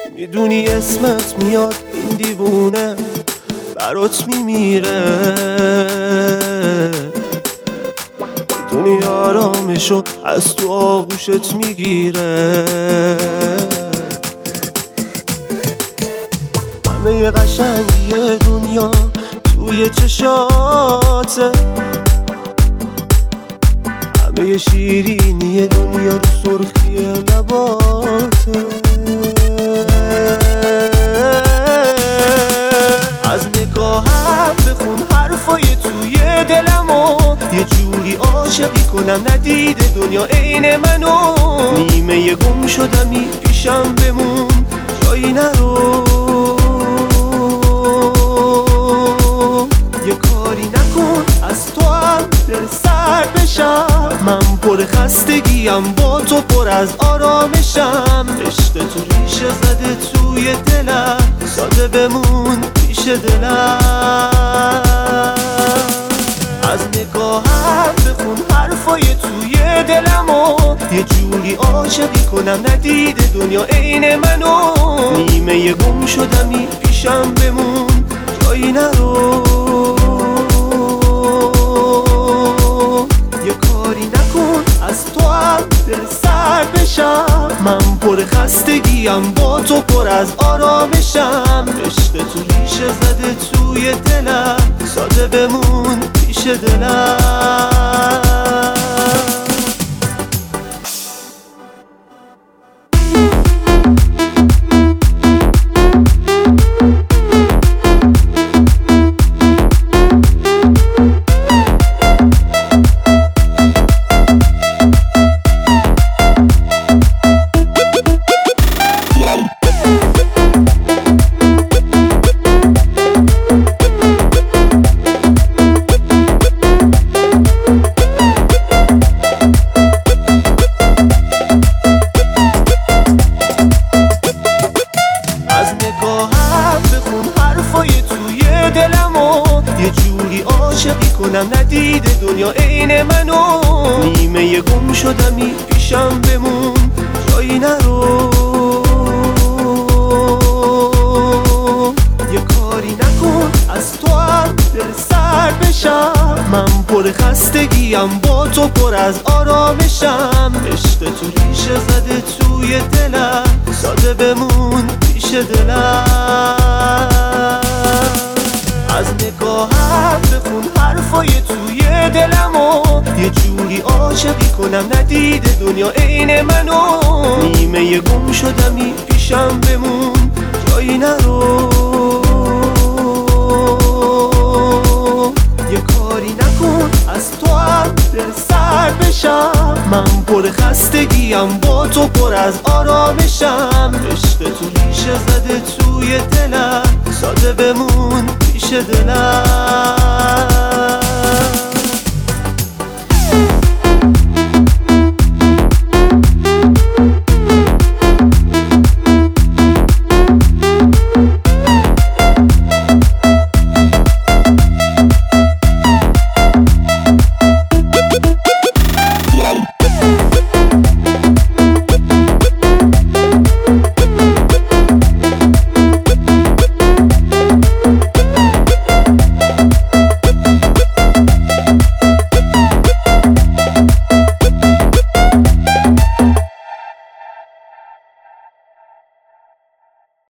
میدونی اسمت میاد این دیوونه برات میمیره، میدونی آرامشو از تو آغوشت میگیره. همه قشنگی دنیا توی چشاته، همه شیرینی دنیا رو سرخی لباته. از نگاهم بخون حرفای توی دلمو، یه جوری عاشقی کنم ندیده دنیا عین منو. نیمه گم شدمی پیشم بمون جایی نرو، یه کاری نکن از تو هم دل سر بشم. من پر خستگیم با تو پر از آرامشم، عشق تو ریشه زده توی دلم، ساده بمون پیش دلم. از نگاهم بخون حرفای توی دلمو، یه جوری عاشقی کنم ندیده دنیا عین منو. نیمه گم شدمی پیشم بمون جایی نرو، یه کاری نکن از تو هم دل سر بشم. من پر خستگیم با تو پر از آرامشم، عشق تو ریشه زده توی دلم، ساده بمون پیش دلم. یه جوری عاشقی کنم ندیده دنیا عین منو. نیمه گم شدمی پیشم بمون جایی نرو، یه کاری نکن از تو هم دل سر بشم. من پر خستگیم با تو پر از آرامشم، عشق تو ریشه زده توی دلم، ساده بمون پیش دلم. از نگاهم بخون حرفای توی دلمو، یه جوری عاشقی کنم ندیده دنیا عین منو. نیمه گم شدمی پیشم بمون جایی نرو، یه کاری نکن از تو هم دل سر بشم. من پر خستگیم با تو پر از آرامشم، عشق تو ریشه زده توی دلم، ساده بمون پیش دلم.